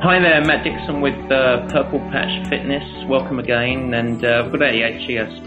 Hi there, Matt Dixon with Purple Patch Fitness. Welcome again, and we've got actually a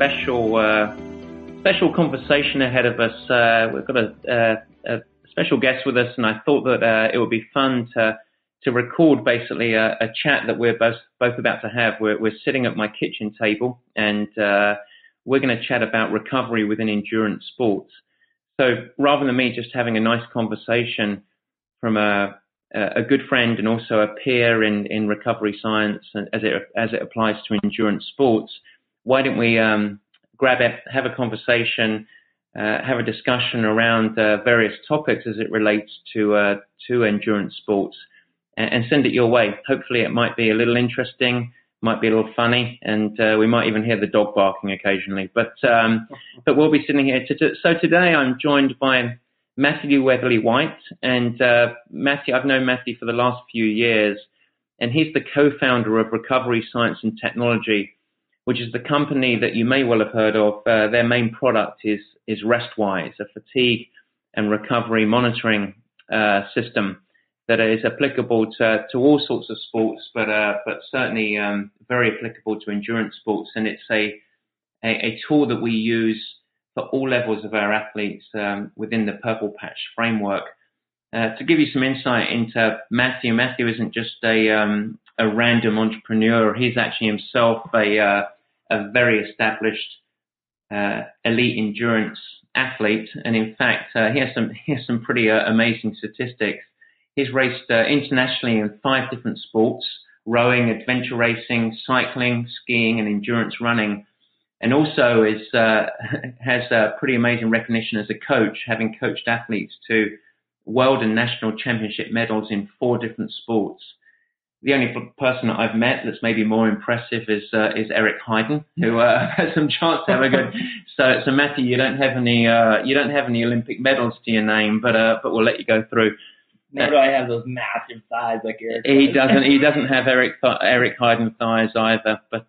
special conversation ahead of us. We've got a special guest with us, and I thought that it would be fun to record basically a chat that we're both about to have. We're sitting at my kitchen table, and we're going to chat about recovery within endurance sports. So rather than me just having a nice conversation from a good friend and also a peer in recovery science as it applies to endurance sports, why don't we have a conversation, have a discussion around various topics as it relates to endurance sports, and send it your way. Hopefully it might be a little interesting, might be a little funny, and we might even hear the dog barking occasionally. But we'll be sitting here. So today I'm joined by Matthew Weatherly-White, and Matthew, I've known Matthew for the last few years, and he's the co-founder of Recovery Science and Technology, which is the company that you may well have heard of. Their main product is RestWise, a fatigue and recovery monitoring system that is applicable to all sorts of sports, but certainly very applicable to endurance sports, and it's a tool that we use for all levels of our athletes within the Purple Patch framework. To give you some insight into Matthew isn't just a random entrepreneur. He's actually himself a very established elite endurance athlete, and in fact, he has some pretty amazing statistics. He's raced internationally in 5 different sports: rowing, adventure racing, cycling, skiing, and endurance running. And also has pretty amazing recognition as a coach, having coached athletes to world and national championship medals in 4 different sports. The only person that I've met that's maybe more impressive is Eric Heiden, who has some chance to have a good. So Matthew, you don't have any Olympic medals to your name, but we'll let you go through. Nor do I have those massive thighs like Eric. He doesn't have Eric Heiden thighs either, but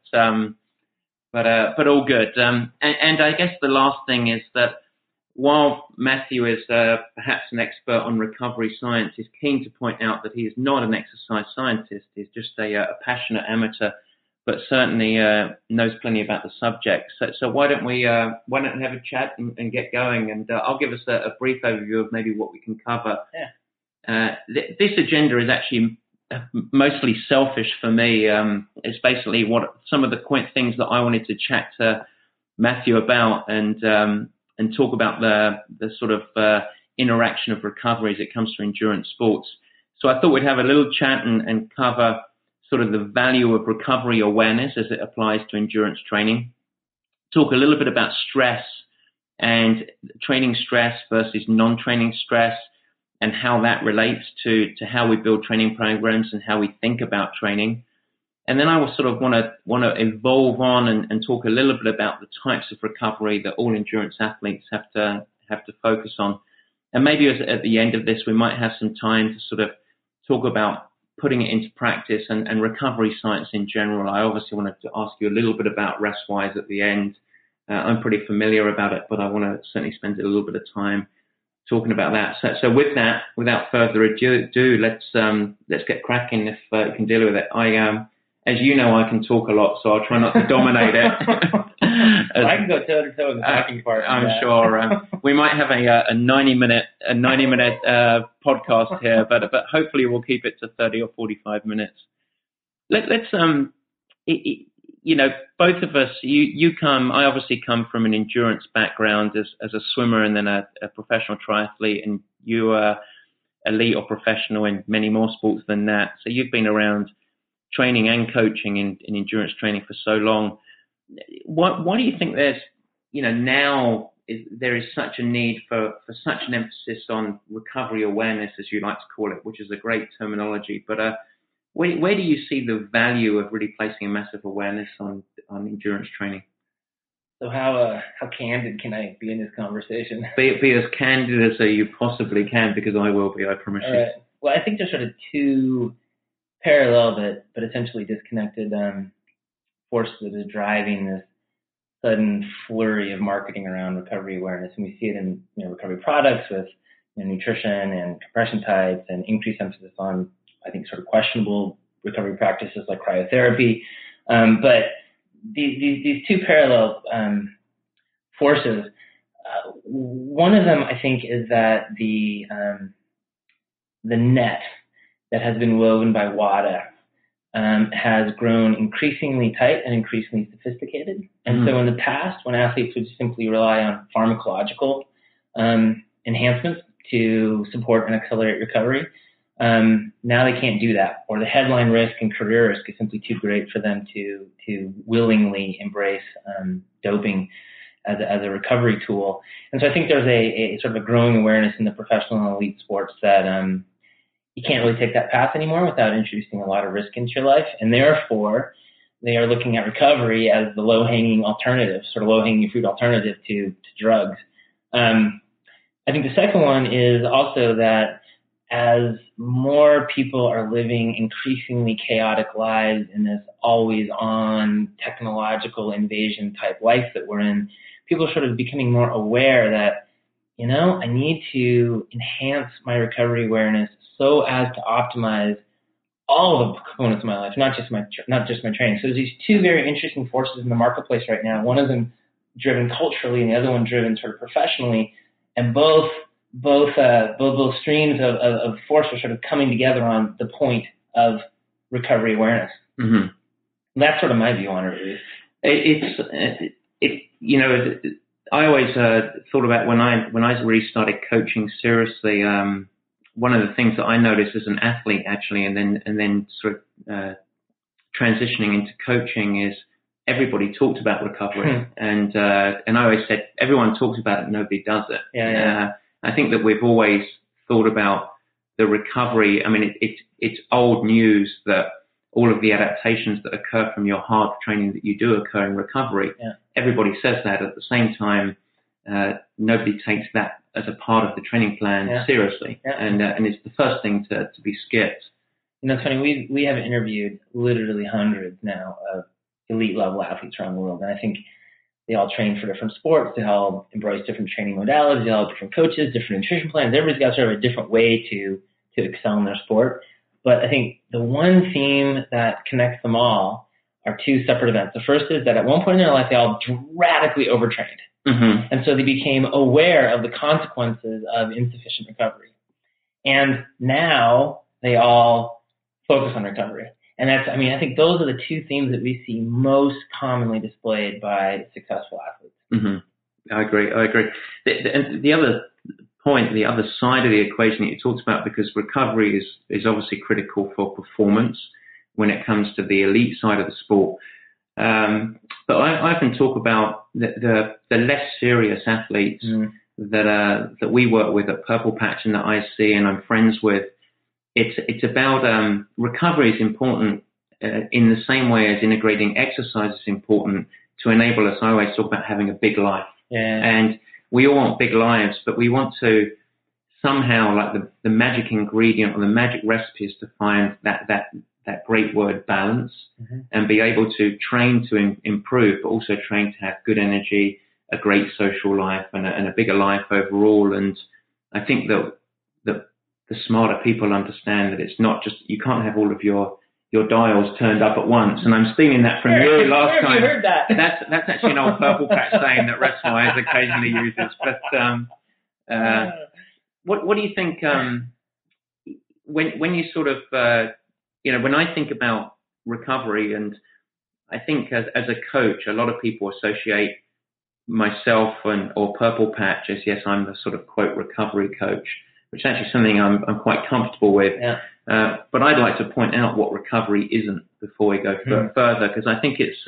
all good. And I guess the last thing is that while Matthew is perhaps an expert on recovery science, he's keen to point out that he is not an exercise scientist. He's just a passionate amateur, but certainly knows plenty about the subject. So why don't we have a chat and get going? And I'll give us a brief overview of maybe what we can cover. Yeah. This agenda is actually mostly selfish for me. It's basically what some of the things that I wanted to chat to Matthew about and talk about the sort of interaction of recovery as it comes to endurance sports. So I thought we'd have a little chat and cover sort of the value of recovery awareness as it applies to endurance training. Talk a little bit about stress and training stress versus non-training stress, and how that relates to how we build training programs and how we think about training. And then I will sort of want to evolve on and talk a little bit about the types of recovery that all endurance athletes have to focus on. And maybe at the end of this, we might have some time to sort of talk about putting it into practice and recovery science in general. I obviously wanted to ask you a little bit about RestWise at the end. I'm pretty familiar about it, but I want to certainly spend a little bit of time talking about that. So with that, without further ado, let's get cracking if you can deal with it. As you know, I can talk a lot, so I'll try not to dominate it. I can go toe to toe in the talking part. I'm sure we might have a 90-minute podcast here, but hopefully we'll keep it to 30 or 45 minutes. Let's both of us, I obviously come from an endurance background as a swimmer and then a professional triathlete, and you are elite or professional in many more sports than that. So you've been around training and coaching in endurance training for so long. Why do you think there's, there is such a need for such an emphasis on recovery awareness, as you like to call it, which is a great terminology, but where do you see the value of really placing a massive awareness on endurance training? So how candid can I be in this conversation? Be as candid as you possibly can, because I will be, I promise you. Well, I think there's sort of 2 parallel but essentially disconnected forces that are driving this sudden flurry of marketing around recovery awareness. And we see it in recovery products with nutrition and compression types, and increased emphasis on, I think, sort of questionable recovery practices like cryotherapy. But these two parallel forces. One of them, I think, is that the net that has been woven by WADA has grown increasingly tight and increasingly sophisticated. And so in the past, when athletes would simply rely on pharmacological enhancements to support and accelerate recovery, now they can't do that, or the headline risk and career risk is simply too great for them to willingly embrace doping as a recovery tool. And so I think there's a sort of a growing awareness in the professional and elite sports that you can't really take that path anymore without introducing a lot of risk into your life. And therefore, they are looking at recovery as the low-hanging alternative, sort of low-hanging fruit alternative to drugs. I think the second one is also that as more people are living increasingly chaotic lives in this always-on technological invasion type life that we're in, people are sort of becoming more aware that, I need to enhance my recovery awareness so as to optimize all the components of my life, not just my training. So there's these two very interesting forces in the marketplace right now. One of them driven culturally, and the other one driven sort of professionally, and both streams of force are sort of coming together on the point of recovery awareness. Mm-hmm. That's sort of my view on it. I always thought about when I really started coaching seriously. One of the things that I noticed as an athlete, actually, and then sort of transitioning into coaching, is everybody talked about recovery, and I always said everyone talks about it, nobody does it. Yeah. I think that we've always thought about the recovery. I mean, it's old news that all of the adaptations that occur from your hard training that you do occur in recovery. Yeah. Everybody says that. At the same time, nobody takes that as a part of the training plan seriously. Yeah. And it's the first thing to be skipped. Tony, we have interviewed literally hundreds now of elite level athletes around the world. And I think they all train for different sports. They all embrace different training modalities. They all have different coaches, different nutrition plans. Everybody's got sort of a different way to excel in their sport. But I think the one theme that connects them all are two separate events. The first is that at one point in their life, they all radically overtrained. Mm-hmm. And so they became aware of the consequences of insufficient recovery. And now they all focus on recovery. And I think those are the two themes that we see most commonly displayed by successful athletes. Mm-hmm. I agree. The other point, the other side of the equation that you talked about, because recovery is obviously critical for performance when it comes to the elite side of the sport. But I often talk about the less serious athletes that we work with at Purple Patch and that I see and I'm friends with. It's about recovery is important in the same way as integrating exercise is important to enable us. I always talk about having a big life. Yeah. And we all want big lives, but we want to somehow, like the magic ingredient or the magic recipe is to find that great word balance, and be able to train to improve, but also train to have good energy, a great social life, and a bigger life overall. And I think that the smarter people understand that it's not just, you can't have all of your dials turned up at once. And I'm stealing that from you last time. You heard that? That's actually an old Purple Patch saying that WrestleWise occasionally uses. But what do you think when you sort of when I think about recovery, and I think as a coach, a lot of people associate myself or Purple Patch as, yes, I'm the sort of quote recovery coach, which is actually something I'm quite comfortable with. Yeah. But I'd like to point out what recovery isn't before we go further, because I think it's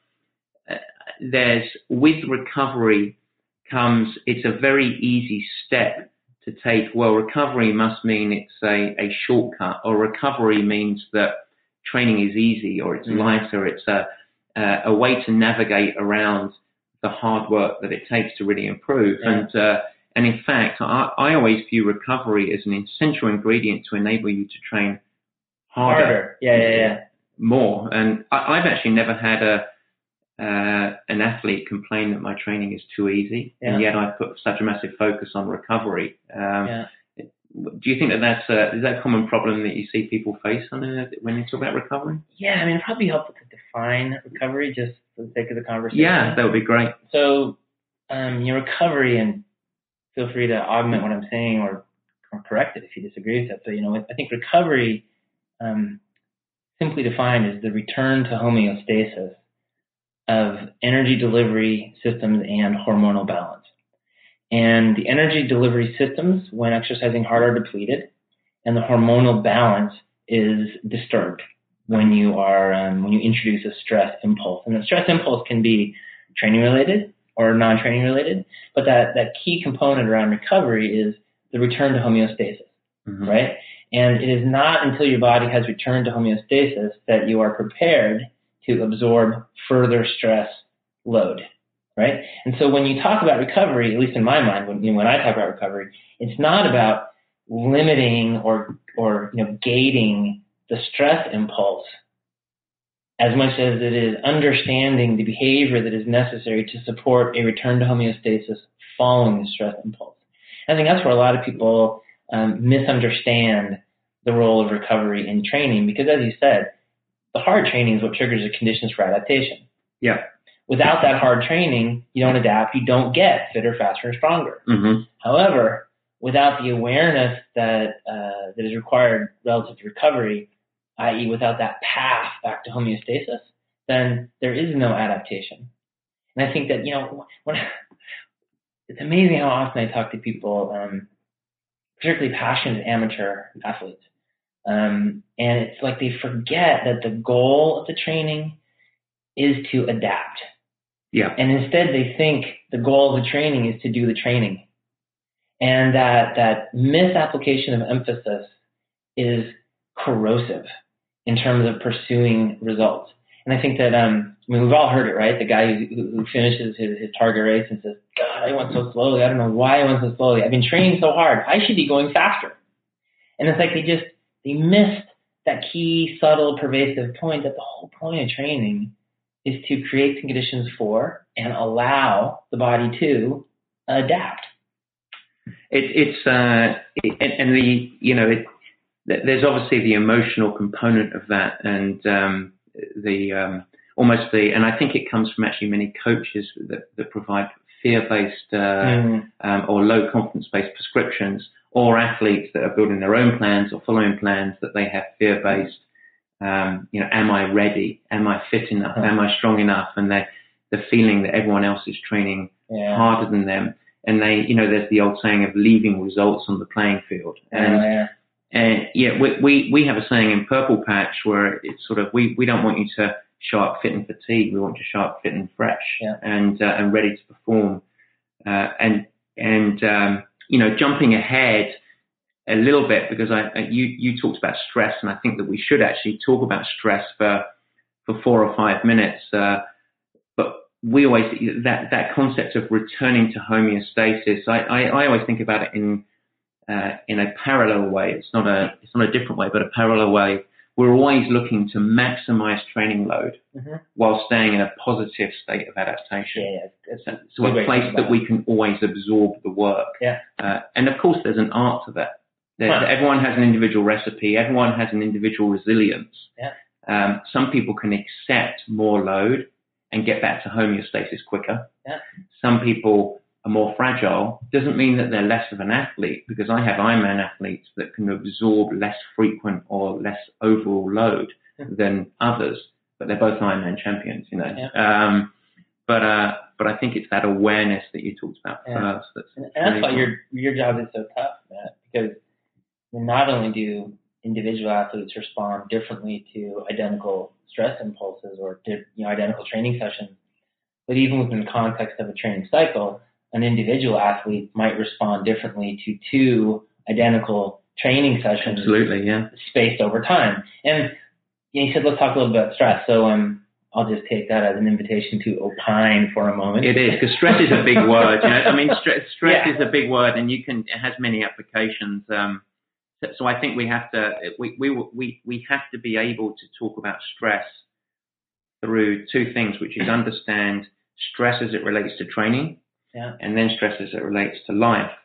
with recovery comes, it's a very easy step to take. Well, recovery must mean it's a shortcut, or recovery means that training is easy, or it's lighter. It's a way to navigate around the hard work that it takes to really improve. Yeah. And in fact, I always view recovery as an essential ingredient to enable you to train harder. More. And I've actually never had an athlete complain that my training is too easy, and yet I put such a massive focus on recovery. do you think that's is that a common problem that you see people face when they talk about recovery? Yeah, I mean, it'd probably be helpful to define recovery just for the sake of the conversation. Yeah, that would be great. So, your recovery, and feel free to augment what I'm saying or correct it if you disagree with it. But, I think recovery, simply defined, is the return to homeostasis of energy delivery systems and hormonal balance. And the energy delivery systems, when exercising hard, are depleted, and the hormonal balance is disturbed when you are when you introduce a stress impulse. And the stress impulse can be training related or non-training related, but that key component around recovery is the return to homeostasis, right? And it is not until your body has returned to homeostasis that you are prepared to absorb further stress load, right? And so when you talk about recovery, at least in my mind, when I talk about recovery, it's not about limiting or gating the stress impulse as much as it is understanding the behavior that is necessary to support a return to homeostasis following the stress impulse. I think that's where a lot of people misunderstand the role of recovery in training, because as you said, the hard training is what triggers the conditions for adaptation. Yeah. Without that hard training, you don't adapt, you don't get fitter, faster, and stronger. However, without the awareness that is required relative to recovery, i.e. without that path back to homeostasis, then there is no adaptation. And I think that, it's amazing how often I talk to people, particularly passionate amateur athletes, and it's like they forget that the goal of the training is to adapt. Yeah. And instead they think the goal of the training is to do the training. And that misapplication of emphasis is corrosive in terms of pursuing results. And I think that, we've all heard it, right? The guy who finishes his target race and says, God, I went so slowly. I don't know why I went so slowly. I've been training so hard. I should be going faster. And it's like they missed that key, subtle, pervasive point that the whole point of training is to create conditions for and allow the body to adapt. There's obviously the emotional component of that, and and I think it comes from actually many coaches that provide fear-based or low confidence-based prescriptions, or athletes that are building their own plans or following plans that they have fear-based. Am I ready? Am I fit enough? Am I strong enough? And the feeling that everyone else is training harder than them. And there's the old saying of leaving results on the playing field. And we have a saying in Purple Patch where it's sort of, we don't want you to show up fit and fatigued. We want you to show up fit and fresh and ready to perform. Jumping ahead a little bit, because you talked about stress, and I think that we should actually talk about stress for 4 or 5 minutes. But we always, that concept of returning to homeostasis, I always think about it in a parallel way. It's not a different way, but a parallel way. We're always looking to maximize training load while staying in a positive state of adaptation. So a place that we can always absorb the work. And of course, there's an art to that. Everyone has an individual recipe. Everyone has an individual resilience. Some people can accept more load and get back to homeostasis quicker. Some people are more fragile. Doesn't mean that they're less of an athlete, because I have Ironman athletes that can absorb less frequent or less overall load than others, but they're both Ironman champions, But I think it's that awareness that you talked about first. That's why your job is so tough, Matt, because not only do individual athletes respond differently to identical stress impulses or identical training sessions, but even within the context of a training cycle, an individual athlete might respond differently to 2 identical training sessions. Absolutely, spaced over time. And you said, let's talk a little bit about stress. So I'll just take that as an invitation to opine for a moment. It is, because stress is a big word. Stress is a big word, and it has many applications. So I think we have to be able to talk about stress through 2 things, which is understand stress as it relates to training, and then stress as it relates to life.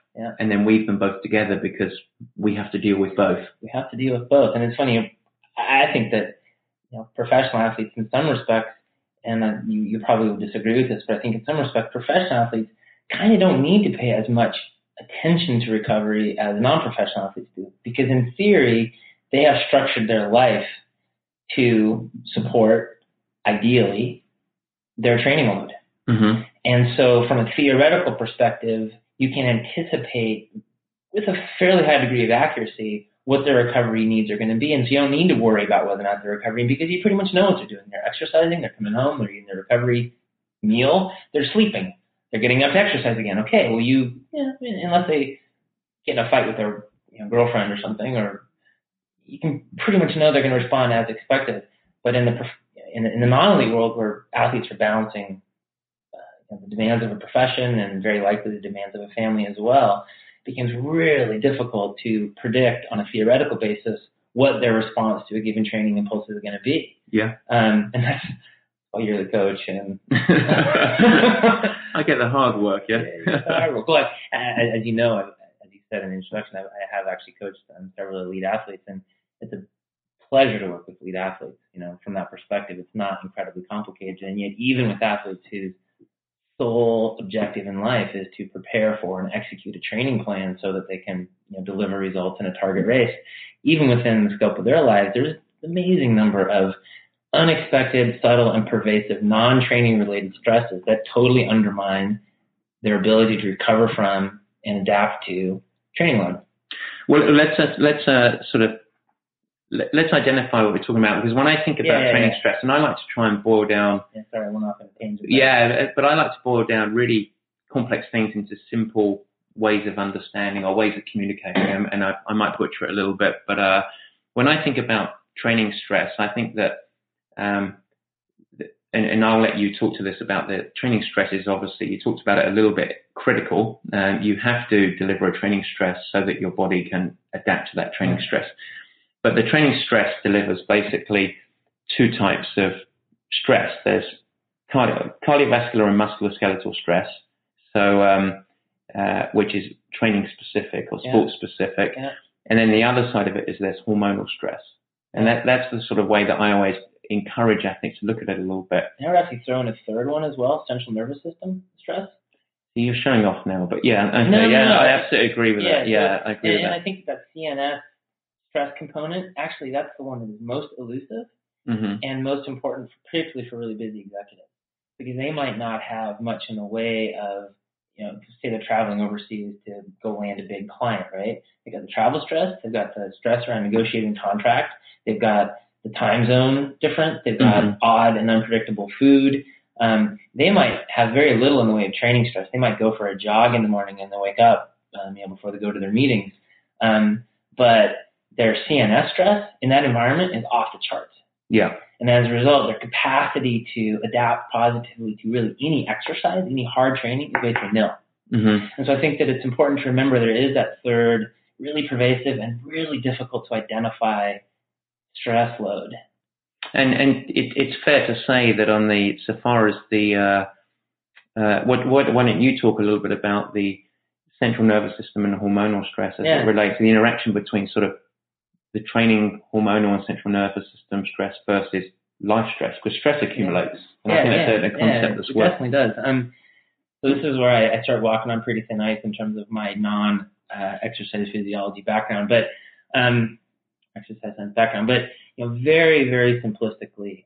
Yeah. and then weave them both together because we have to deal with both. We have to deal with both. And it's funny, I think that, professional athletes in some respects, and you probably would disagree with this, but I think in some respects, professional athletes kind of don't need to pay as much attention to recovery as non-professional athletes do, because in theory, they have structured their life to support, ideally, their training load. Mm-hmm. And so from a theoretical perspective, you can anticipate with a fairly high degree of accuracy what their recovery needs are going to be. And so you don't need to worry about whether or not they're recovering because you pretty much know what they're doing. They're exercising, they're coming home, they're eating their recovery meal, they're sleeping, they're getting up to exercise again. Okay, well unless they get in a fight with their girlfriend or something, or you can pretty much know they're going to respond as expected. But in the non-elite world where athletes are balancing the demands of a profession and very likely the demands of a family as well, it becomes really difficult to predict on a theoretical basis what their response to a given training impulse is going to be. Yeah. And that's why you're the coach. And I get the hard work, yeah. Well, as you know, as you said in the introduction, I have actually coached several elite athletes, and it's a pleasure to work with elite athletes. From that perspective, it's not incredibly complicated, and yet even with athletes whose sole objective in life is to prepare for and execute a training plan so that they can deliver results in a target race, even within the scope of their lives, there's an amazing number of unexpected, subtle, and pervasive non-training related stresses that totally undermine their ability to recover from and adapt to training load. Well, let's identify what we're talking about, because when I think about training stress, and I like to try and boil down. Sorry, I went off on a tangent. But I like to boil down really complex things into simple ways of understanding or ways of communicating them, and I might butcher it a little bit. But when I think about training stress, I think that, and I'll let you talk to this about the training stress is obviously, you talked about it a little bit, critical. You have to deliver a training stress so that your body can adapt to that training stress. But the training stress delivers basically two types of stress. There's cardiovascular and musculoskeletal stress, so which is training specific or sport specific. Yeah. And then the other side of it is there's hormonal stress. And that's the sort of way that I always encourage athletes to look at it a little bit. I would actually throw in a third one as well, central nervous system stress. You're showing off now, but I absolutely agree with that. I agree with that. And I think that CNS stress component, actually, that's the one that is most elusive and most important, particularly for really busy executives, because they might not have much in the way of, say they're traveling overseas to go land a big client, right? They got the travel stress, they've got the stress around negotiating contracts, they've got the time zone difference, they've got odd and unpredictable food. They might have very little in the way of training stress. They might go for a jog in the morning and they wake up before they go to their meetings. But their CNS stress in that environment is off the charts. Yeah. And as a result, their capacity to adapt positively to really any exercise, any hard training, is basically nil. And so I think that it's important to remember there is that third, really pervasive and really difficult to identify stress load. And it's fair to say that on the, so far as the, why don't you talk a little bit about the central nervous system and hormonal stress as it relates to the interaction between sort of the training hormonal and central nervous system stress versus life stress, because stress accumulates. And I think that's a concept that's worth. It definitely does. So this is where I start walking on pretty thin ice in terms of my non-exercise physiology background, but exercise science background. But very, very simplistically,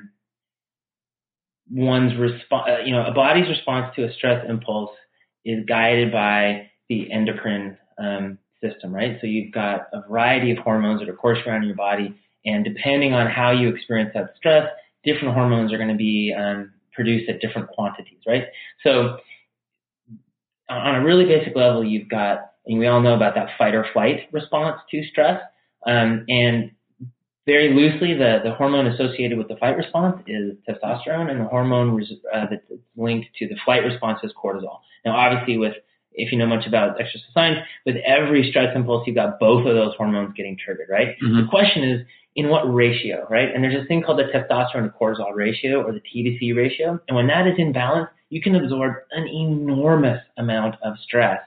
a body's response to a stress impulse is guided by the endocrine system, right? So you've got a variety of hormones that are coursing around in your body, and depending on how you experience that stress, different hormones are going to be produced at different quantities, right? So on a really basic level, you've got, and we all know about that fight or flight response to stress, and very loosely, the hormone associated with the fight response is testosterone, and the hormone that's linked to the flight response is cortisol. Now, obviously, if you know much about exercise science, with every stress impulse, you've got both of those hormones getting triggered, right? The question is, in what ratio, right? And there's this thing called the testosterone to cortisol ratio, or the T to C ratio. And when that is in balance, you can absorb an enormous amount of stress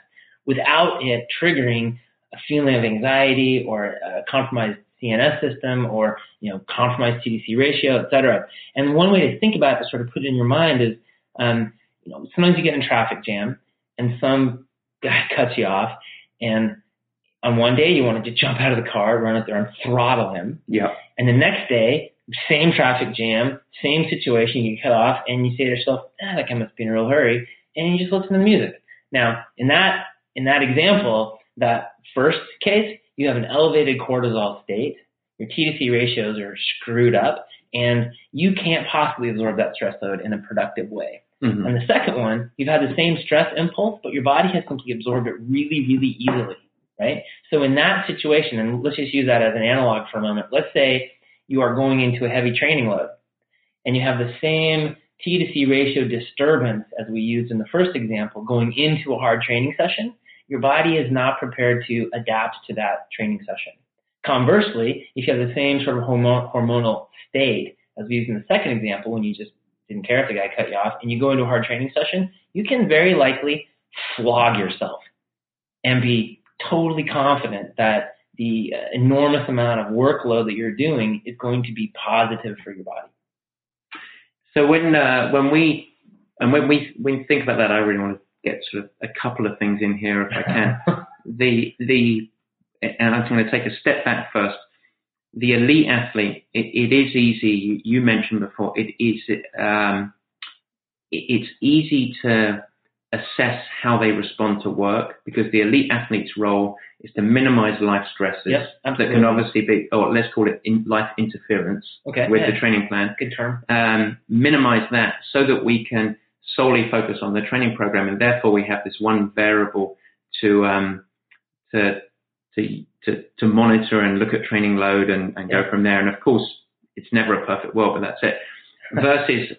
without it triggering a feeling of anxiety or a compromised CNS system or, compromised TDC ratio, et cetera. And one way to think about it, to sort of put it in your mind is, sometimes you get in a traffic jam and some guy cuts you off, and on one day you wanted to jump out of the car, run out there and throttle him. Yeah. And the next day, same traffic jam, same situation, you get cut off, and you say to yourself, that guy must be in a real hurry, and you just listen to the music. Now, in that example, that first case, you have an elevated cortisol state, your TDC ratios are screwed up, and you can't possibly absorb that stress load in a productive way. Mm-hmm. And the second one, you've had the same stress impulse, but your body has simply absorbed it really, really easily, right? So in that situation, and let's just use that as an analog for a moment, let's say you are going into a heavy training load, and you have the same T to C ratio disturbance as we used in the first example going into a hard training session. Your body is not prepared to adapt to that training session. Conversely, if you have the same sort of hormonal state as we used in the second example, when you just didn't care if the guy cut you off, and you go into a hard training session, you can very likely flog yourself and be totally confident that the enormous amount of workload that you're doing is going to be positive for your body. So when we think about that, I really want to get sort of a couple of things in here if I can. And I'm going to take a step back first. The elite athlete, it is easy. You mentioned before, it's easy to assess how they respond to work, because the elite athlete's role is to minimize life stresses. Yes, absolutely. That can obviously be, or let's call it life interference with the training plan. Good term. Minimize that so that we can solely focus on the training program, and therefore we have this one variable to monitor and look at training load and go from there. And of course, it's never a perfect world, but that's it. Versus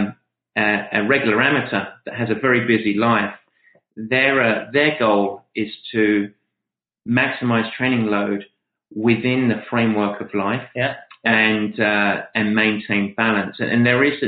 a regular amateur that has a very busy life, their goal is to maximize training load within the framework of life, and maintain balance. And there is,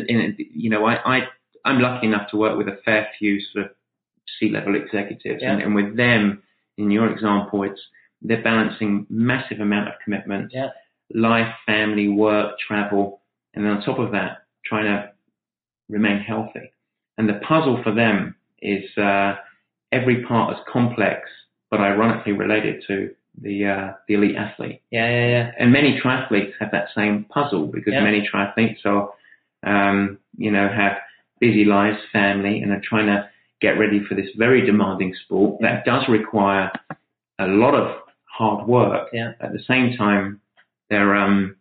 I'm lucky enough to work with a fair few sort of C-level executives, and with them, in your example, they're balancing massive amount of commitments, life, family, work, travel, and then on top of that, trying to remain healthy. And the puzzle for them is every part is complex, but ironically related to the elite athlete. And many triathletes have that same puzzle, because many triathletes are, have busy lives, family, and are trying to get ready for this very demanding sport that does require a lot of hard work. At the same time, they're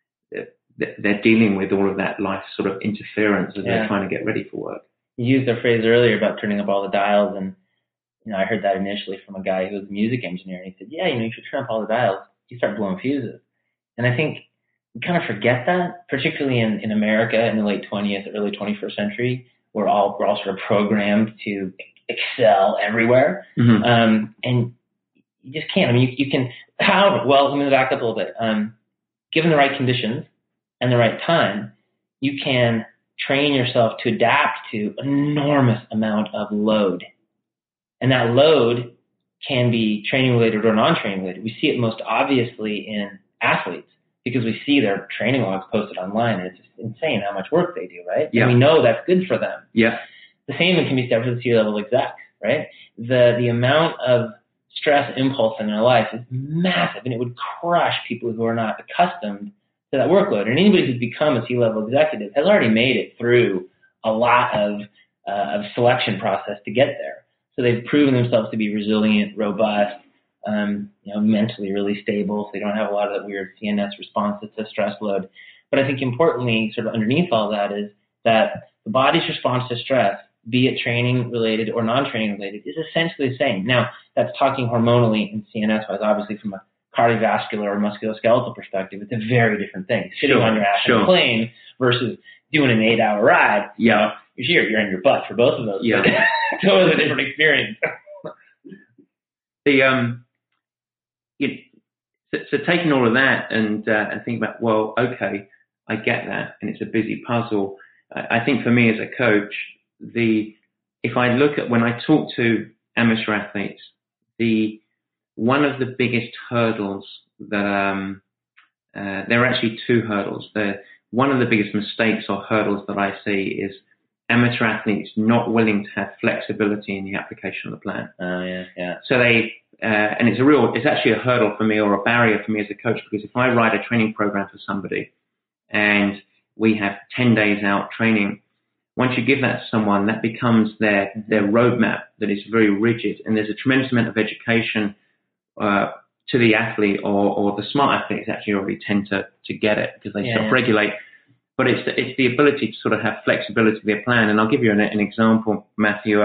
dealing with all of that life sort of interference as they're trying to get ready for work. You used a phrase earlier about turning up all the dials, and I heard that initially from a guy who was a music engineer, and he said, you should turn up all the dials. You start blowing fuses. And I think we kind of forget that, particularly in America in the late 20th, early 21st century. We're all sort of programmed to excel everywhere. Mm-hmm. And you just can't. I mean, you can, let me back up a little bit. Given the right conditions and the right time, you can train yourself to adapt to an enormous amount of load. And that load can be training related or non-training related. We see it most obviously in athletes, because we see their training logs posted online, and it's just insane how much work they do, right? And we know that's good for them. The same can be said for the C-level execs, right? The amount of stress impulse in their life is massive, and it would crush people who are not accustomed to that workload. And anybody who's become a C-level executive has already made it through a lot of selection process to get there. So they've proven themselves to be resilient, robust, mentally really stable, so they don't have a lot of that weird CNS responses to stress load. But I think importantly, sort of underneath all that, is that the body's response to stress, be it training related or non-training related, is essentially the same. Now, that's talking hormonally and CNS-wise. Obviously, from a cardiovascular or musculoskeletal perspective, it's a very different thing. Sitting on your ass in a plane versus doing an 8-hour ride, you're in your butt for both of those. Totally different experience. So taking all of that and thinking about, well, okay, I get that, and it's a busy puzzle. I think for me as a coach, if I look at when I talk to amateur athletes, one of the biggest hurdles that there are actually two hurdles. One of the biggest mistakes or hurdles that I see is amateur athletes not willing to have flexibility in the application of the plan. So and it's actually a hurdle for me or a barrier for me as a coach, because if I write a training program for somebody and we have 10 days out training, once you give that to someone, that becomes their roadmap that is very rigid, and there's a tremendous amount of education to the athlete, or the smart athletes actually already tend to get it because they self-regulate. But it's the ability to sort of have flexibility to their plan. And I'll give you an example, Matthew.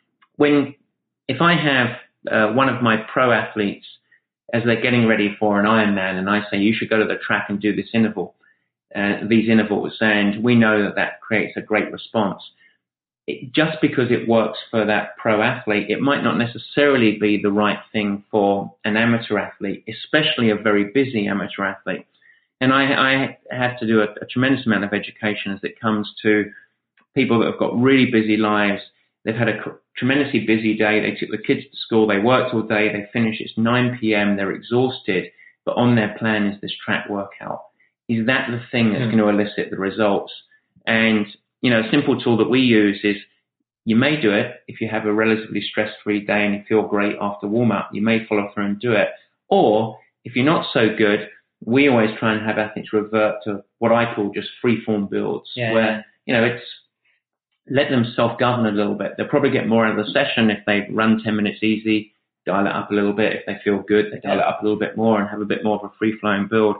If I have one of my pro athletes as they're getting ready for an Ironman, and I say you should go to the track and do this interval, these intervals, and we know that creates a great response. Just because it works for that pro athlete, it might not necessarily be the right thing for an amateur athlete, especially a very busy amateur athlete. And I have to do a tremendous amount of education as it comes to people that have got really busy lives. They've had a tremendously busy day. They took the kids to school. They worked all day. They finish. It's 9 p.m. They're exhausted. But on their plan is this track workout. Is that the thing that's going to elicit the results? And, a simple tool that we use is you may do it if you have a relatively stress-free day and you feel great after warm-up. You may follow through and do it. Or if you're not so good, we always try and have athletes revert to what I call just free-form builds, where, it's let them self-govern a little bit. They'll probably get more out of the session if they run 10 minutes easy, dial it up a little bit. If they feel good, they dial it up a little bit more and have a bit more of a free-flowing build.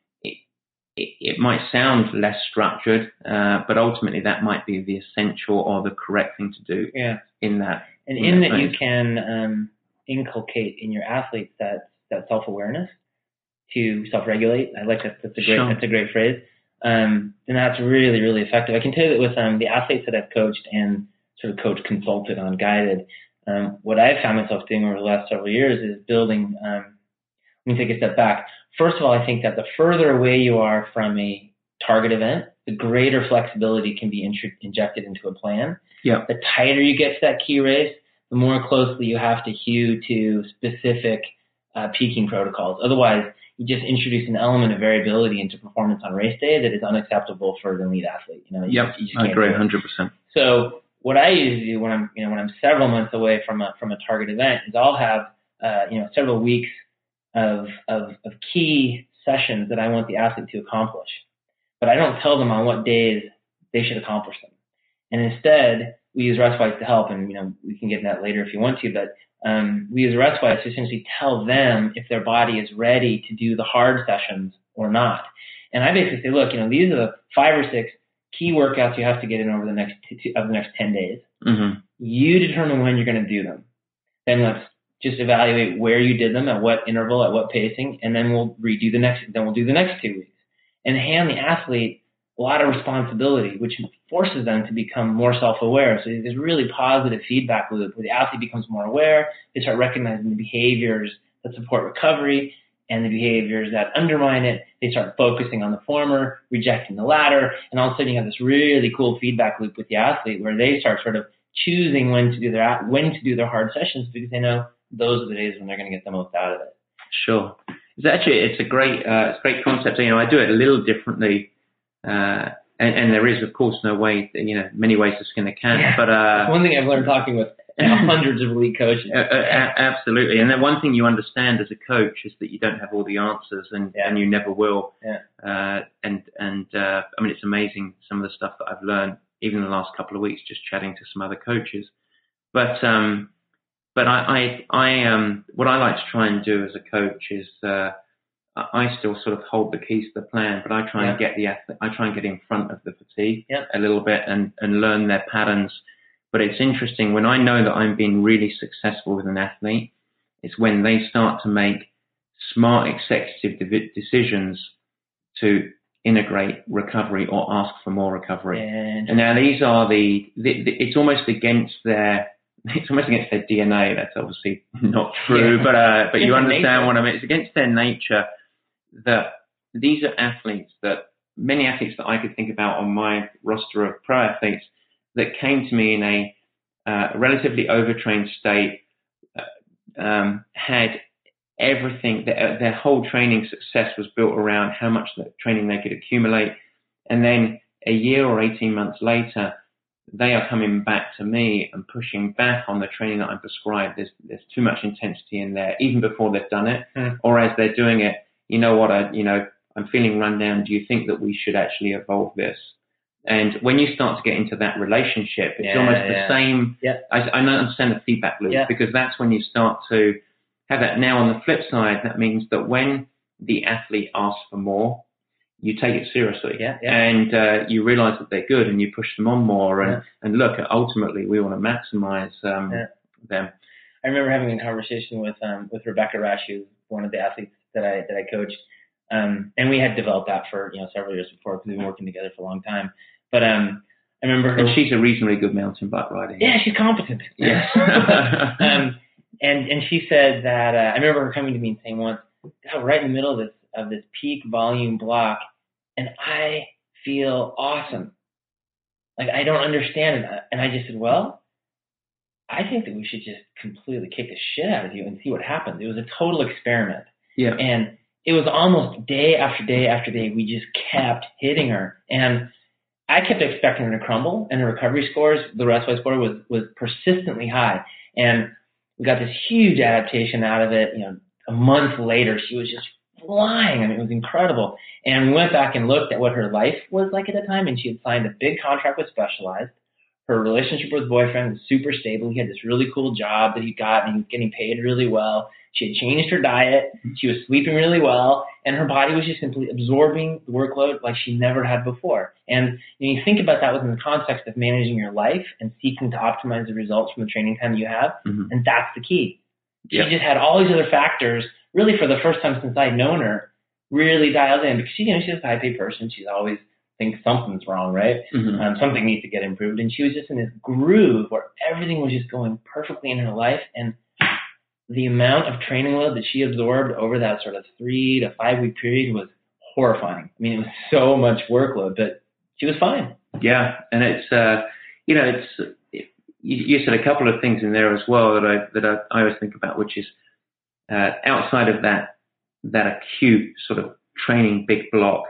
It might sound less structured, but ultimately that might be the essential or the correct thing to do in that. And in that you can inculcate in your athletes that self-awareness to self-regulate. I like that. That's a great phrase. And that's really, really effective. I can tell you that with the athletes that I've coached and sort of coach consulted on guided, what I've found myself doing over the last several years is building, let me take a step back. First of all, I think that the further away you are from a target event, the greater flexibility can be injected into a plan. Yeah. The tighter you get to that key race, the more closely you have to hew to specific peaking protocols. Otherwise, you just introduce an element of variability into performance on race day that is unacceptable for the elite athlete. I agree 100%. So what I usually do when I'm several months away from a target event is I'll have several weeks of key sessions that I want the athlete to accomplish, but I don't tell them on what days they should accomplish them. And instead, we use RestWise to help, and we can get into that later if you want to, but we use RestWise to essentially tell them if their body is ready to do the hard sessions or not. And I basically say, look, these are the 5 or 6 key workouts you have to get in over the next 10 days. Mm-hmm. You determine when you're going to do them. Then let's just evaluate where you did them, at what interval, at what pacing, and then we'll do the next 2 weeks. And hand the athlete a lot of responsibility, which forces them to become more self-aware. So there's really positive feedback loop where the athlete becomes more aware. They start recognizing the behaviors that support recovery and the behaviors that undermine it. They start focusing on the former, rejecting the latter, and all of a sudden you have this really cool feedback loop with the athlete where they start sort of choosing when to do their hard sessions because they know those are the days when they're going to get the most out of it. Sure. It's a great concept. I do it a little differently. And there is, of course, no way, many ways to skin a cat. Yeah. But one thing I've learned talking with hundreds of elite coaches. Absolutely. And then one thing you understand as a coach is that you don't have all the answers, and you never will. Yeah. It's amazing some of the stuff that I've learned even in the last couple of weeks just chatting to some other coaches. But what I like to try and do as a coach is I still sort of hold the keys to the plan, but I try and get the athlete, I try and get in front of the fatigue a little bit and learn their patterns. But it's interesting when I know that I'm being really successful with an athlete, it's when they start to make smart executive decisions to integrate recovery or ask for more recovery. And now these are it's almost against their DNA. That's obviously not true, but you understand what I mean. It's against their nature that these are athletes many athletes that I could think about on my roster of pro athletes that came to me in a relatively overtrained state, had everything, their whole training success was built around how much training they could accumulate. And then a year or 18 months later, they are coming back to me and pushing back on the training that I prescribed. There's too much intensity in there, even before they've done it, or as they're doing it. You know what? I'm feeling run down. Do you think that we should actually evolve this? And when you start to get into that relationship, it's almost the same. Yeah. I understand the feedback loop, because that's when you start to have that. Now, on the flip side, that means that when the athlete asks for more, you take it seriously, and you realize that they're good, and you push them on more. And look, ultimately, we want to maximize them. I remember having a conversation with Rebecca Rash, who's one of the athletes that I coached, and we had developed that for several years before, because we've been working together for a long time. But I remember her, and she's a reasonably good mountain bike rider. Yeah, she's competent. Yes. And she said that I remember her coming to me and saying once, "God, right in the middle of this peak volume block, and I feel awesome. Like, I don't understand it." And I just said, "Well, I think that we should just completely kick the shit out of you and see what happens." It was a total experiment. Yeah. And it was almost day after day after day. We just kept hitting her. And I kept expecting her to crumble, and her recovery scores, the REST-WISE score, was persistently high. And we got this huge adaptation out of it. A month later, she was just flying. I mean, it was incredible. And we went back and looked at what her life was like at the time, and she had signed a big contract with Specialized. Her relationship with her boyfriend was super stable. He had this really cool job that he got, and he was getting paid really well. She had changed her diet. She was sleeping really well, and her body was just completely absorbing the workload like she never had before. And you think about that within the context of managing your life and seeking to optimize the results from the training time you have, and that's the key. She just had all these other factors, really for the first time since I'd known her, really dialed in, because she's a type-A person. She's always thinks something's wrong, right? Something needs to get improved. And she was just in this groove where everything was just going perfectly in her life. And the amount of training load that she absorbed over that sort of 3 to 5 week period was horrifying. I mean, it was so much workload, but she was fine. Yeah, and it's you said a couple of things in there as well that I always think about, which is outside of that acute sort of training big block,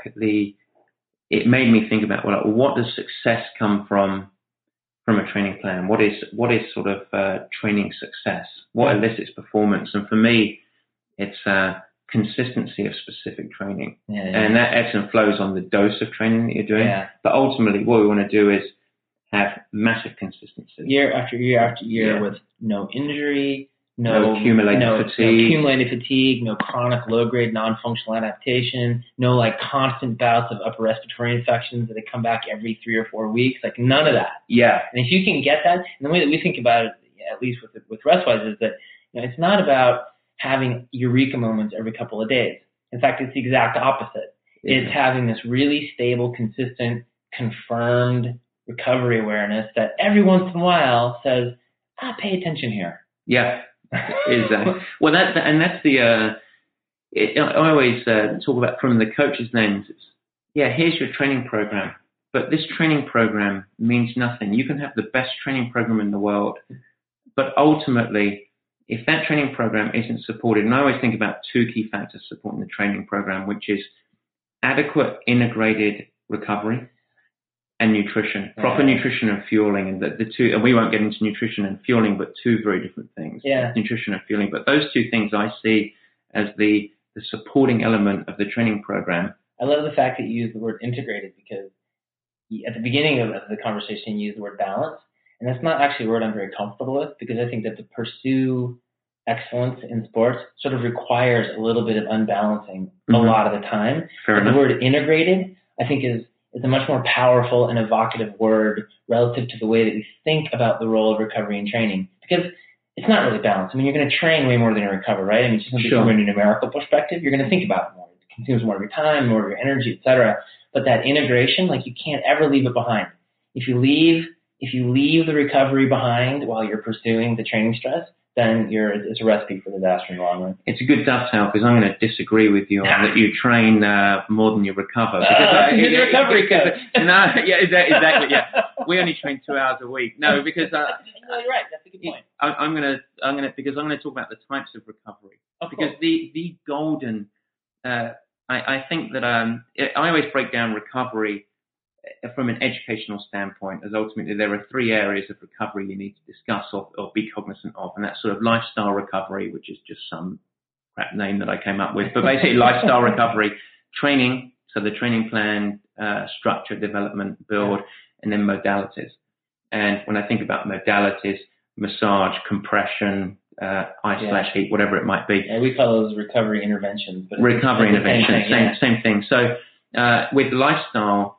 it made me think about, well, what does success come from a training plan? What is sort of training success? What elicits performance? And for me, it's consistency of specific training. And that ebbs and flows on the dose of training that you're doing. But ultimately, what we want to do is have massive consistency. Year after year after year with no injury, no accumulated fatigue, no chronic low-grade non-functional adaptation, no constant bouts of upper respiratory infections that come back every 3 or 4 weeks, none of that. Yeah. And if you can get that, and the way that we think about it, at least with REST-WISE, is that it's not about having eureka moments every couple of days. In fact, it's the exact opposite. It's having this really stable, consistent, confirmed recovery awareness that every once in a while says, pay attention here. Yeah. Exactly. Well, that's the. I always talk about from the coach's lens. Here's your training program, but this training program means nothing. You can have the best training program in the world, but ultimately, if that training program isn't supported, and I always think about 2 key factors supporting the training program, which is adequate integrated recovery and nutrition, proper nutrition and fueling, and the two, and we won't get into nutrition and fueling, but 2 very different things. Nutrition and fueling, but those 2 things I see as the supporting element of the training program. I love the fact that you use the word integrated, because at the beginning of the conversation you used the word balance, and that's not actually a word I'm very comfortable with, because I think that to pursue excellence in sports sort of requires a little bit of unbalancing a lot of the time. The word integrated, I think, is a much more powerful and evocative word relative to the way that we think about the role of recovery and training, because it's not really balanced. I mean, you're going to train way more than you recover, right? I mean, just from a numerical perspective, you're going to think about it more. It consumes more of your time, more of your energy, etc. But that integration, you can't ever leave it behind. If you leave the recovery behind while you're pursuing the training stress, then it's a recipe for disaster in the long run. It's a good dovetail because I'm going to disagree with you on that you train more than you recover. Because recovery coach. No, yeah, exactly. Yeah, we only train 2 hours a week. No, because you're right. That's a good point. I'm going to talk about the types of recovery. Because the golden, I think that I always break down recovery from an educational standpoint, as ultimately there are 3 areas of recovery you need to discuss or be cognizant of, and that's sort of lifestyle recovery, which is just some crap name that I came up with, but basically lifestyle recovery, training, so the training plan, structure, development, build, and then modalities. And when I think about modalities, massage, compression, ice/heat, whatever it might be. And we call those recovery interventions. But recovery interventions, same thing. So with lifestyle,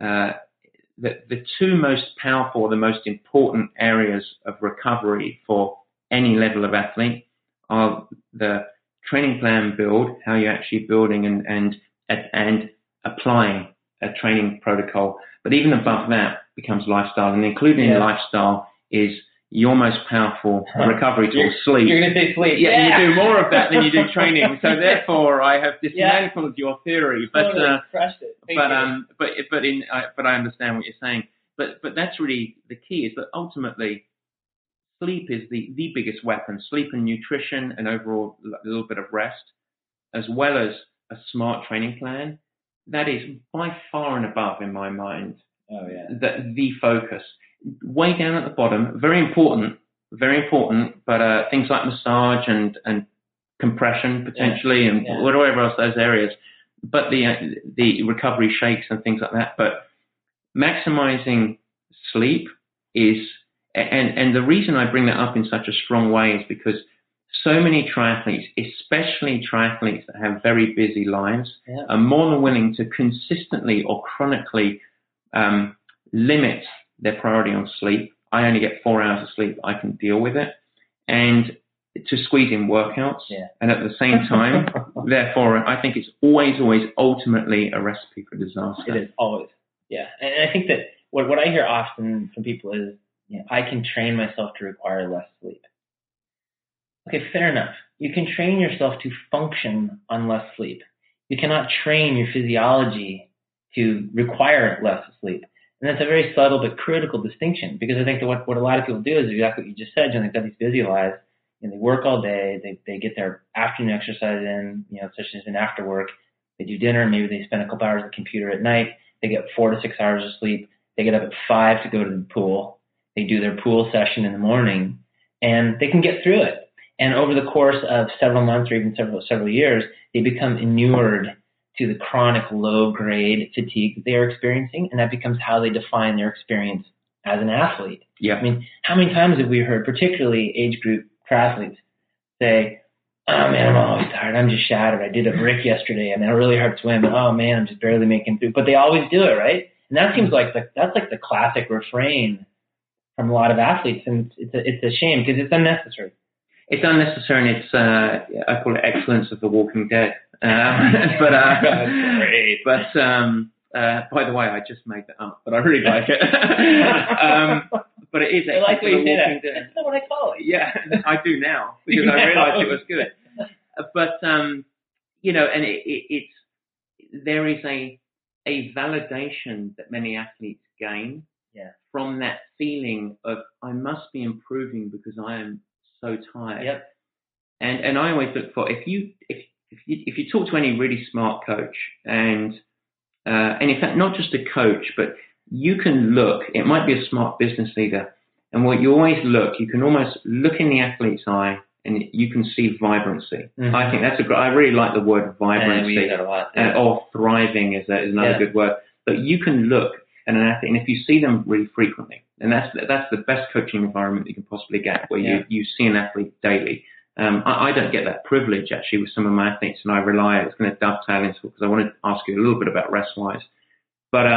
the 2 most powerful, the most important areas of recovery for any level of athlete are the training plan build, how you're actually building and applying a training protocol. But even above that becomes lifestyle, and including lifestyle is your most powerful recovery tool, sleep. You're going to say sleep. Yeah, you do more of that than you do training. So therefore, I have dismantled your theory. But crushed it. But I understand what you're saying. But that's really the key. Is that ultimately sleep is the biggest weapon. Sleep and nutrition and overall a little bit of rest, as well as a smart training plan. That is by far and above, in my mind, the focus. Way down at the bottom, very important, but things like massage and compression potentially and whatever else those areas, but the recovery shakes and things like that. But maximizing sleep is, and the reason I bring that up in such a strong way is because so many triathletes, especially triathletes that have very busy lives, are more than willing to consistently or chronically limit their priority on sleep. I only get 4 hours of sleep. I can deal with it. And to squeeze in workouts. And at the same time, therefore, I think it's always ultimately a recipe for disaster. It is always. Yeah. And I think that what I hear often from people is, I can train myself to require less sleep. Okay, fair enough. You can train yourself to function on less sleep. You cannot train your physiology to require less sleep. And that's a very subtle but critical distinction, because I think that what a lot of people do is exactly what you just said. They've got these busy lives, and they work all day. They get their afternoon exercise in, such as in after work. They do dinner. Maybe they spend a couple hours at the computer at night. They get 4 to 6 hours of sleep. They get up at 5 to go to the pool. They do their pool session in the morning, and they can get through it. And over the course of several months or even several years, they become inured to the chronic low-grade fatigue that they are experiencing, and that becomes how they define their experience as an athlete. Yeah. I mean, how many times have we heard, particularly age group triathletes, say, "Oh man, I'm always tired. I'm just shattered. I did a brick yesterday, and a really hard swim. And, oh man, I'm just barely making through." But they always do it, right? And that seems like that's like the classic refrain from a lot of athletes, and it's a shame because it's unnecessary. It's unnecessary, and it's I call it excellence of the Walking Dead. But by the way, I just made that up, but I really like it. But it is I like what you say that. Dead. That's not what I call it. Yeah, I do now because I realised it was good. But and it's there is a validation that many athletes gain from that feeling of I must be improving because I am so tired. Yep. And I always look for if you talk to any really smart coach and in fact not just a coach, but you can look. It might be a smart business leader, and what you always look, you can almost look in the athlete's eye and you can see vibrancy. Mm-hmm. I think that's I really like the word vibrancy. We use that a lot. Or thriving is another good word. But you can look at an athlete, and if you see them really frequently, and that's the best coaching environment you can possibly get, where you see an athlete daily. I don't get that privilege actually with some of my athletes, and I rely. It's going to dovetail into because I want to ask you a little bit about rest-wise. But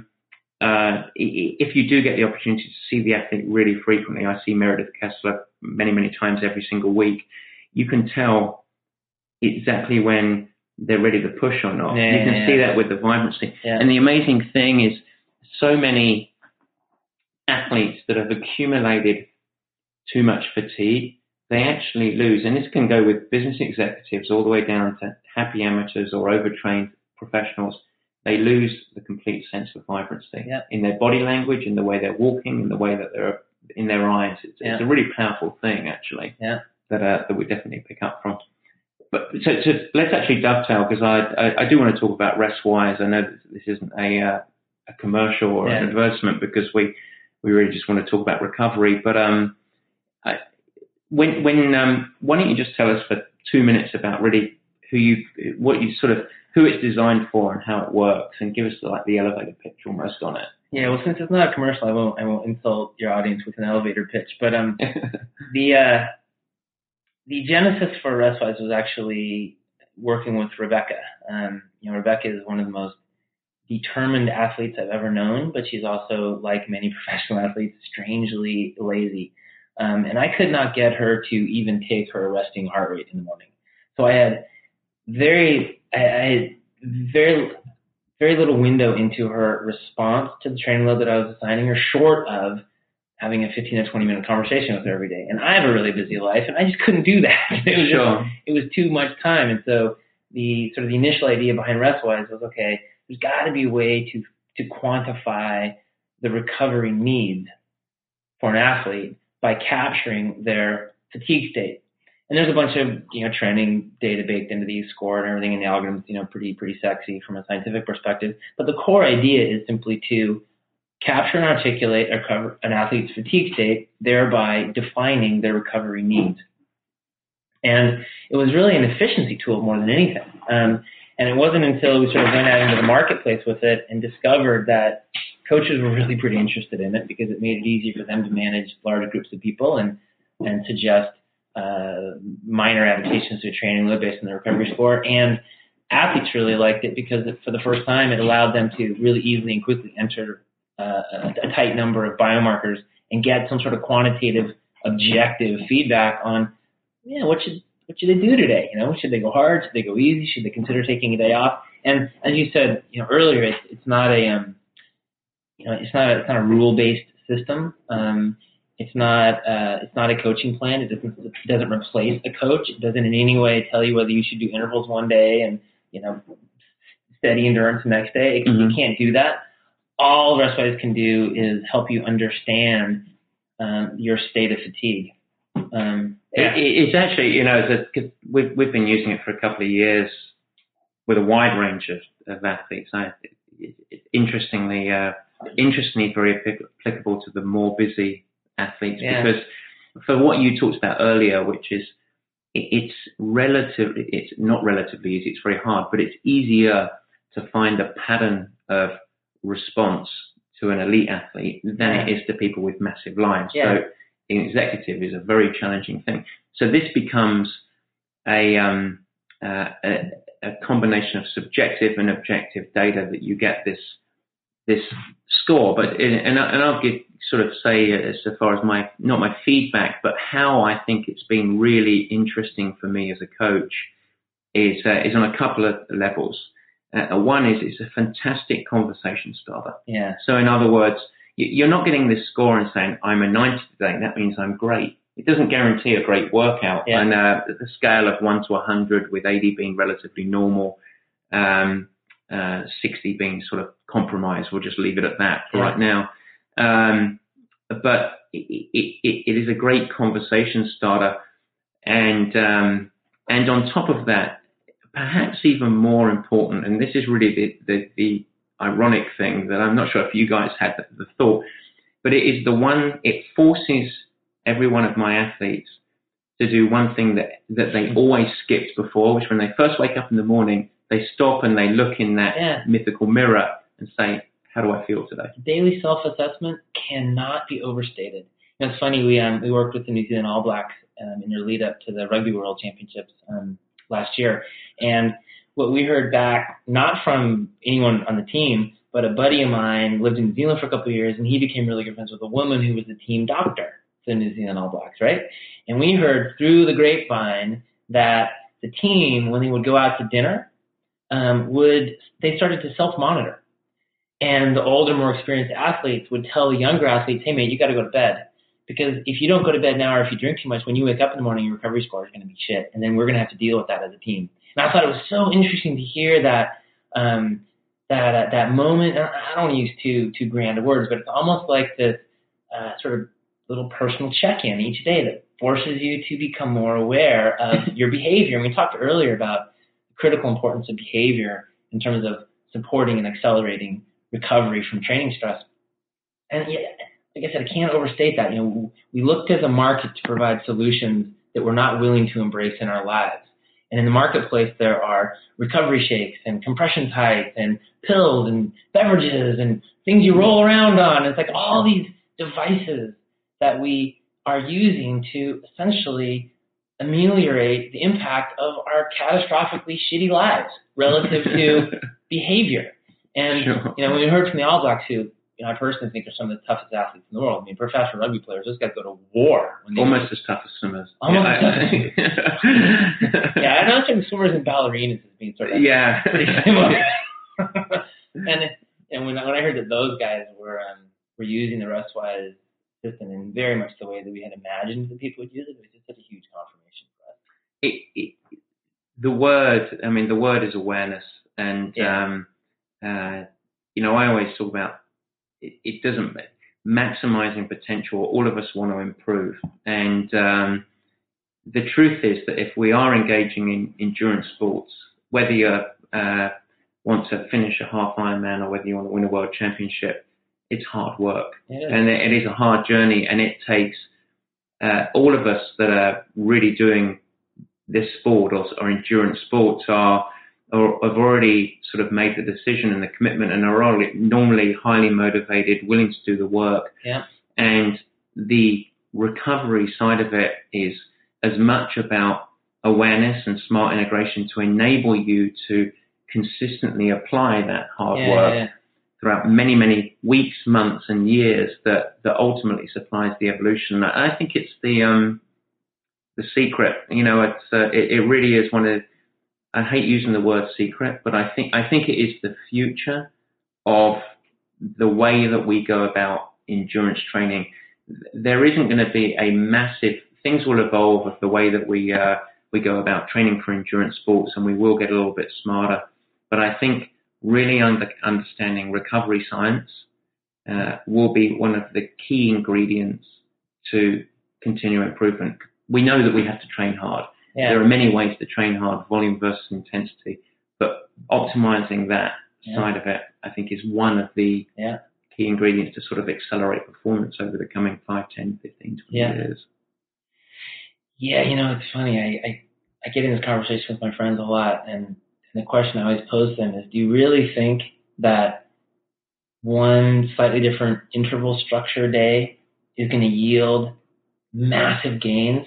if you do get the opportunity to see the athlete really frequently, I see Meredith Kessler many times every single week. You can tell exactly when they're ready to push or not. You can see that with the vibrancy. Yeah. And the amazing thing is, so many athletes that have accumulated too much fatigue they actually lose, and this can go with business executives all the way down to happy amateurs or overtrained professionals. They lose the complete sense of vibrancy in their body language, in the way they're walking, in the way that they're in their eyes. It's a really powerful thing, actually, that we definitely pick up from. But so let's actually dovetail, because I do want to talk about RestWise. I know that this isn't a commercial or an advertisement, because we really just want to talk about recovery. But why don't you just tell us for 2 minutes about really who it's designed for and how it works, and give us the elevator pitch almost on it. Yeah, well, since it's not a commercial, I won't insult your audience with an elevator pitch. But the genesis for RestWise was actually working with Rebecca. Rebecca is one of the most determined athletes I've ever known, but she's also, like many professional athletes, strangely lazy. And I could not get her to even take her resting heart rate in the morning. So I had very little window into her response to the training load that I was assigning her, short of having a 15 to 20 minute conversation with her every day. And I have a really busy life, and I just couldn't do that. It was too much time. And so the initial idea behind RestWise was, okay, there's got to be a way to quantify the recovery needs for an athlete by capturing their fatigue state. And there's a bunch of, training data baked into these score and everything, and the algorithm's, pretty sexy from a scientific perspective. But the core idea is simply to capture and articulate an athlete's fatigue state, thereby defining their recovery needs. And it was really an efficiency tool more than anything. And it wasn't until we sort of went out into the marketplace with it and discovered that coaches were really pretty interested in it, because it made it easy for them to manage large groups of people and suggest minor adaptations to a training load based on the recovery score. And athletes really liked it because for the first time it allowed them to really easily and quickly enter a tight number of biomarkers and get some sort of quantitative, objective feedback on, what should they do today? Should they go hard? Should they go easy? Should they consider taking a day off? And as you said, earlier, it's not it's not a rule-based system. It's not a coaching plan. It doesn't replace a coach. It doesn't in any way tell you whether you should do intervals one day and steady endurance the next day. You can't do that. All RestWise can do is help you understand your state of fatigue. It's actually, because we've been using it for a couple of years with a wide range of athletes. It's interestingly very applicable to the more busy athletes, because for what you talked about earlier, which is it's not relatively easy, it's very hard, but it's easier to find a pattern of response to an elite athlete than it is to people with massive lives. So in executive is a very challenging thing. So this becomes a combination of subjective and objective data that you get this score. But I'll say as far as not my feedback, but how I think it's been really interesting for me as a coach is on a couple of levels. One is it's a fantastic conversation starter. Yeah. So in other words, you're not getting this score and saying, I'm a 90 today, that means I'm great. It doesn't guarantee a great workout. Yeah. And the scale of 1 to 100, with 80 being relatively normal, 60 being sort of compromised. We'll just leave it at that for right now. But it is a great conversation starter. And on top of that, perhaps even more important, and this is really the ironic thing that I'm not sure if you guys had the thought, but it forces every one of my athletes to do one thing that they always skipped before, which when they first wake up in the morning, they stop and they look in that mythical mirror and say, how do I feel today? Daily self-assessment cannot be overstated. It's funny, we worked with the New Zealand All Blacks in their lead up to the Rugby World Championships last year. And what we heard back, not from anyone on the team, but a buddy of mine lived in New Zealand for a couple of years, and he became really good friends with a woman who was the team doctor for the New Zealand All Blacks, right? And we heard through the grapevine that the team, when they would go out to dinner, they started to self-monitor. And the older, more experienced athletes would tell the younger athletes, hey, mate, you got to go to bed, Because if you don't go to bed now, or if you drink too much, when you wake up in the morning, your recovery score is going to be shit, and then we're going to have to deal with that as a team. And I thought it was so interesting to hear that that moment. And I don't want to use too grand of words, but it's almost like this sort of little personal check-in each day that forces you to become more aware of your behavior. And we talked earlier about the critical importance of behavior in terms of supporting and accelerating recovery from training stress. And yeah, like I said, I can't overstate that. We look to the market to provide solutions that we're not willing to embrace in our lives. And in the marketplace, there are recovery shakes and compression tights and pills and beverages and things you roll around on. It's like all these devices that we are using to essentially ameliorate the impact of our catastrophically shitty lives relative to behavior. And, Sure. When we heard from the All Blacks, who, I personally think are some of the toughest athletes in the world. I mean, professional rugby players, those guys go to war. Almost as tough as swimmers. Almost as tough. Yeah, I know swimmers and ballerinas as being sort of pretty similar. and when I heard that those guys were using the RestWise system in very much the way that we had imagined that people would use it was just such a huge confirmation for us. The word is awareness. And, I always talk about it doesn't maximizing potential. All of us want to improve. And the truth is that if we are engaging in endurance sports, whether you want to finish a half Ironman or whether you want to win a world championship, it's hard work. And it is a hard journey, and it takes all of us that are really doing this sport or endurance sports have already sort of made the decision and the commitment and are already normally highly motivated, willing to do the work. Yeah. And the recovery side of it is as much about awareness and smart integration to enable you to consistently apply that hard work throughout many, many weeks, months, and years that ultimately supplies the evolution. I think it's the secret. It really is one of. I hate using the word secret, but I think it is the future of the way that we go about endurance training. There isn't going to be a massive. Things will evolve with the way that we go about training for endurance sports, and we will get a little bit smarter. But I think really understanding recovery science will be one of the key ingredients to continual improvement. We know that we have to train hard. Yeah. There are many ways to train hard, volume versus intensity, but optimizing that side of it, I think, is one of the key ingredients to sort of accelerate performance over the coming 5, 10, 15, 20 years. Yeah, it's funny. I get in this conversation with my friends a lot, and the question I always pose to them is, do you really think that one slightly different interval structure day is going to yield massive gains?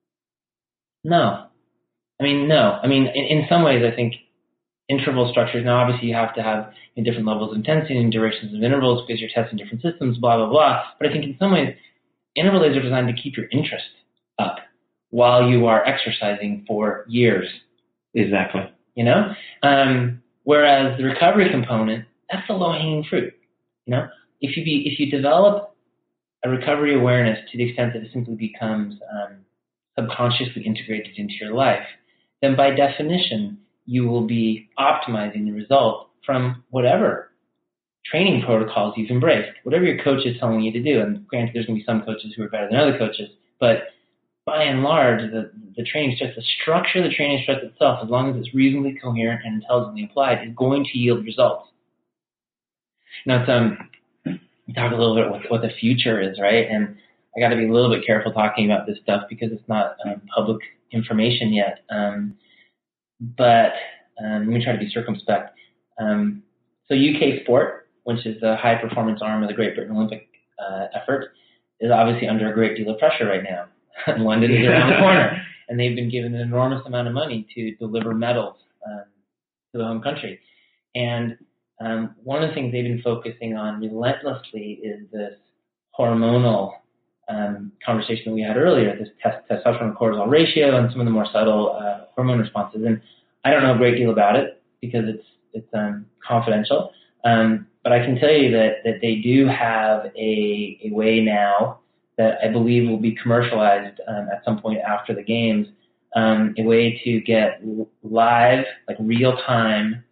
No. No. In some ways, I think interval structures, now obviously you have to have different levels of intensity and durations of intervals because you're testing different systems, blah, blah, blah. But I think in some ways, interval days are designed to keep your interest up while you are exercising for years. Exactly. Whereas the recovery component, that's the low-hanging fruit. If you develop a recovery awareness to the extent that it simply becomes subconsciously integrated into your life, then by definition, you will be optimizing the result from whatever training protocols you've embraced, whatever your coach is telling you to do. And granted, there's going to be some coaches who are better than other coaches, but by and large, the training stress, the structure of the training stress itself, as long as it's reasonably coherent and intelligently applied, is going to yield results. Now, we talk a little bit what the future is, right? And I got to be a little bit careful talking about this stuff because it's not public information yet. But let me try to be circumspect. So UK Sport, which is the high-performance arm of the Great Britain Olympic effort, is obviously under a great deal of pressure right now. London is around the corner, and they've been given an enormous amount of money to deliver medals to the home country. And one of the things they've been focusing on relentlessly is this hormonal conversation that we had earlier, this testosterone cortisol ratio and some of the more subtle hormone responses. And I don't know a great deal about it because it's confidential. But I can tell you that they do have a way now that I believe will be commercialized at some point after the games, a way to get live, like real-time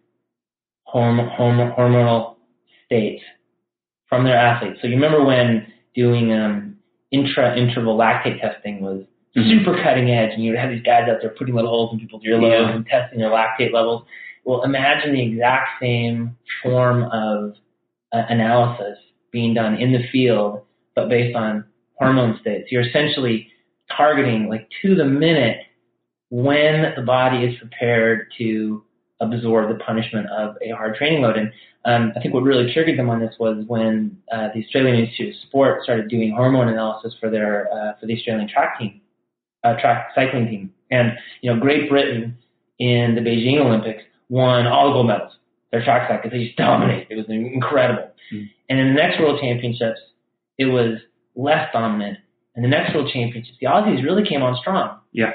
hormonal states from their athletes. So you remember when doing intra-interval lactate testing was super cutting edge, and you would have these guys out there putting little holes in people's earlobes and testing their lactate levels. Well, imagine the exact same form of analysis being done in the field, but based on hormone states. You're essentially targeting, like, to the minute when the body is prepared to absorb the punishment of a hard training load. And I think what really triggered them on this was when the Australian Institute of Sport started doing hormone analysis for the Australian track cycling team. And, Great Britain in the Beijing Olympics won all the gold medals. Their track cyclists, they just dominated. It was incredible. And in the next World Championships, it was less dominant. And the next World Championships, the Aussies really came on strong. Yeah.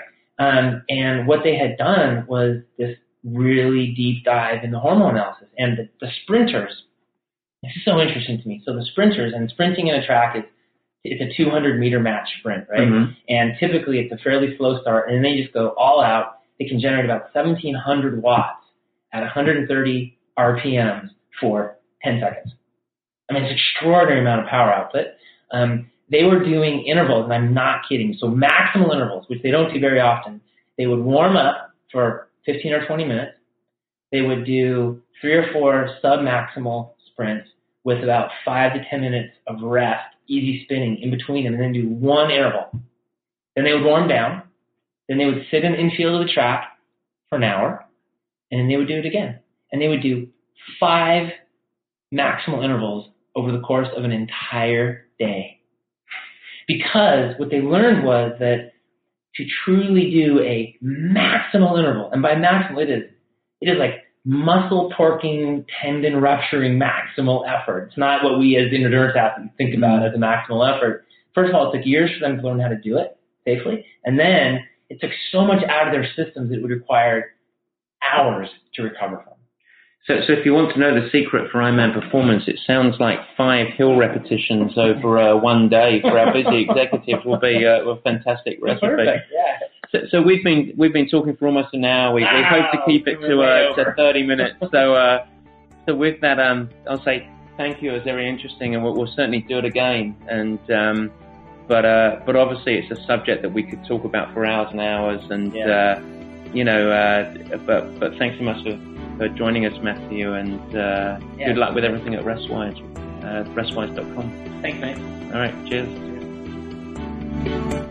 And what they had done was this really deep dive in the hormone analysis. And the sprinters, this is so interesting to me. So the sprinters, and sprinting in a track it's a 200-meter match sprint, right? And typically it's a fairly slow start, and then they just go all out. They can generate about 1,700 watts at 130 RPMs for 10 seconds. I mean, it's an extraordinary amount of power output. They were doing intervals, and I'm not kidding. So maximal intervals, which they don't do very often. They would warm up for 15 or 20 minutes. They would do 3 or 4 sub-maximal sprints with about 5 to 10 minutes of rest, easy spinning in between them, and then do one interval. Then they would warm down. Then they would sit in the infield of the track for an hour, and then they would do it again. And they would do 5 maximal intervals over the course of an entire day. Because what they learned was that to truly do a maximal interval, and by maximal it is like muscle torquing, tendon rupturing maximal effort. It's not what we as endurance athletes think about as a maximal effort. First of all, it took years for them to learn how to do it safely, and then it took so much out of their systems it would require hours to recover from. So if you want to know the secret for Ironman performance, it sounds like 5 hill repetitions over one day for our busy executives will be a fantastic recipe. Perfect, yeah. So we've been talking for almost an hour. We hope to keep it to 30 minutes. So with that, I'll say thank you. It was very interesting, and we'll certainly do it again. And but obviously it's a subject that we could talk about for hours and hours. And but thanks so much for joining us, Matthew, and good luck with everything at Restwise, restwise.com. Thanks, mate. All right, cheers.